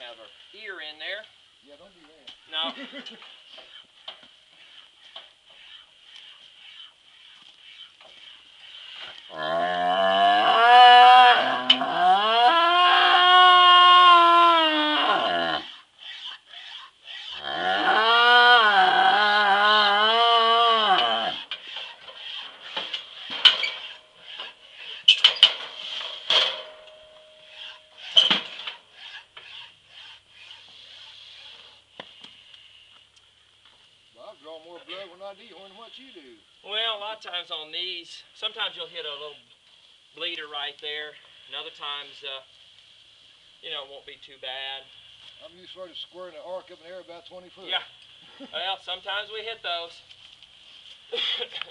have her ear in there. Yeah, don't do that. No. Well, I draw more blood when I dehorn than what you do. Well, a lot of times on these, sometimes you'll hit a little bleeder right there, and other times, you know, it won't be too bad. I'm used to squaring the arc up in the air about 20 foot. Yeah. Well, sometimes we hit those.